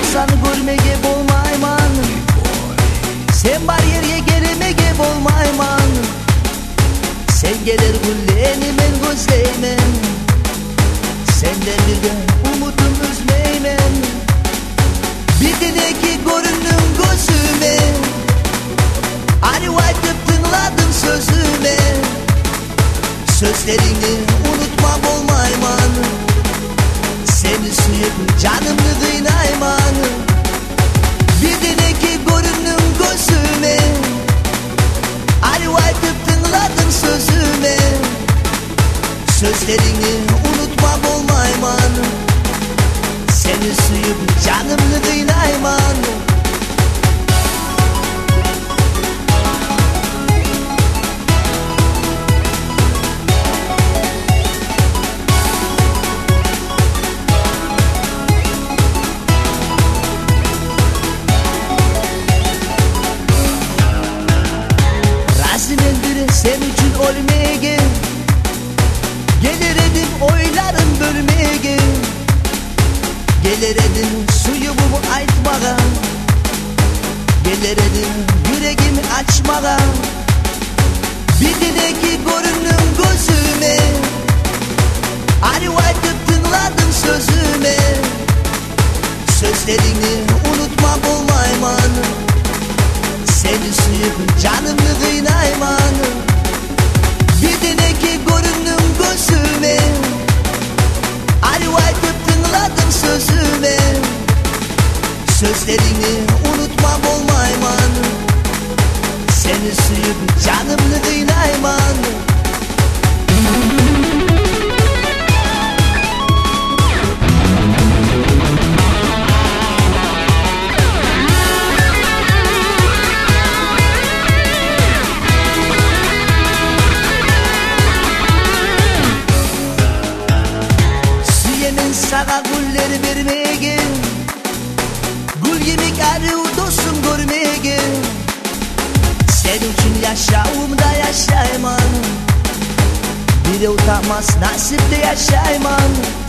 Seni görmege bolmayman, sen bar yerge gelemege bolmayman. Sen gelir gülleni men gözleymen, senden birge umutum üzmeymen. Bir dileki göründün gözüme, arı aytıp tınladın sözüme. Sözlerini unutma bolmayman, seni suyup canımı kıynayman. Bir dileki göründün gözüme, arı aytıp tınladın sözüme. Sözlerini unutma bolmayman, seni suyup canımı kıynayman. Sen için ölmeye gelir edim oyların bölmeye. Gelir edim suyumu aytmağa, gelir edim yüreğimi açmağa. Bir dileki göründün gözüme, arı aytıp tınladın sözüme. Sözlerini unutma bolmayman, seni suyup canımı kıynayman. Bir dileki göründün gözüme, arı aytıp tınladın sözüme. Sözlerini unutma bolmayman, seni suyup canımı kıynayman. Sana güller vermeye, gül yemek arı dostum görmeye. Sen için yaşağımda yaşayman, biri utanmaz nasipte yaşayman.